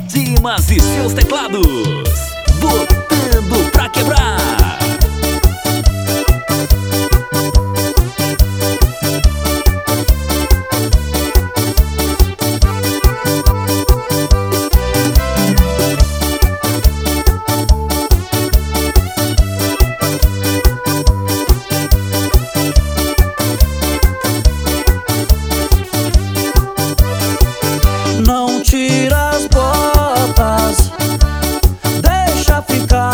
Dimas e seus teclados, botando pra quebrar. Não tira as botas, deixa ficar.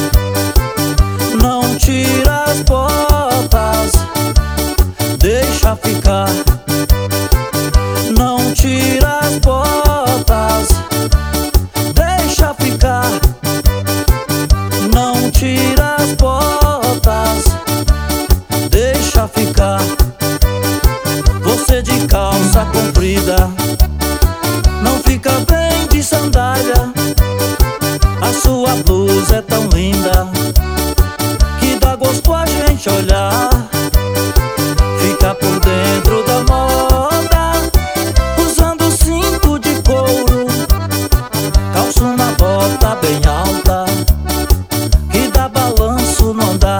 Não tira as botas, deixa ficar. Não tira as botas, deixa ficar. Não tira as botas, deixa ficar. Você de calça comprida não fica bem de sandália. A sua blusa é tão linda que dá gosto a gente olhar. Fica por dentro da moda, usando cinto de couro, calço na bota bem alta, que dá balanço, não dá.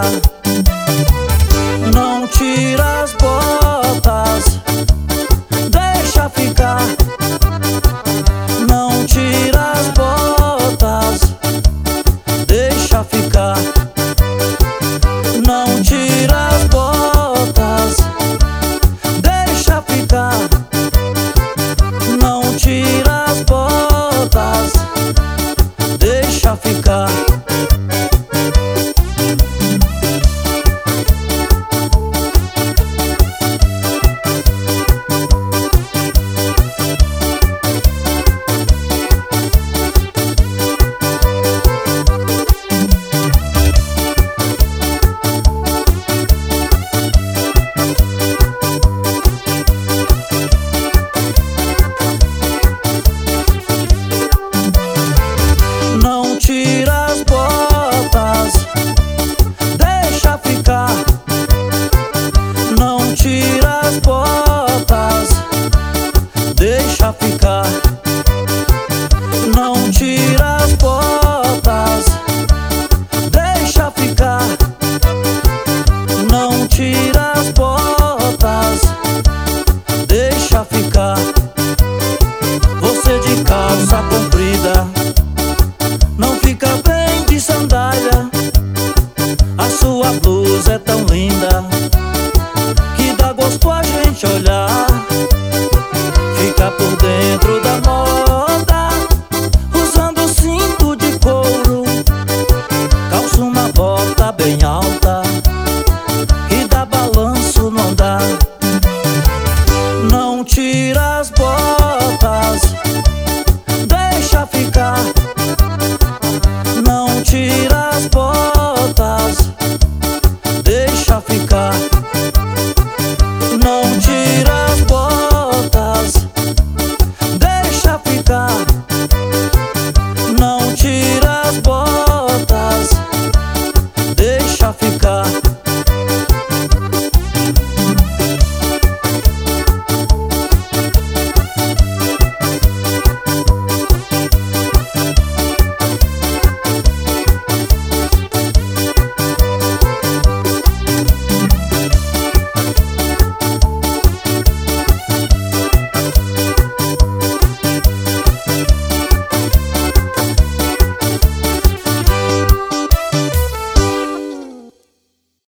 Não tira as botas, deixa ficar. Não tira as botas, deixa ficar. Não tira as botas, deixa ficar. Não tira as botas, deixa ficar.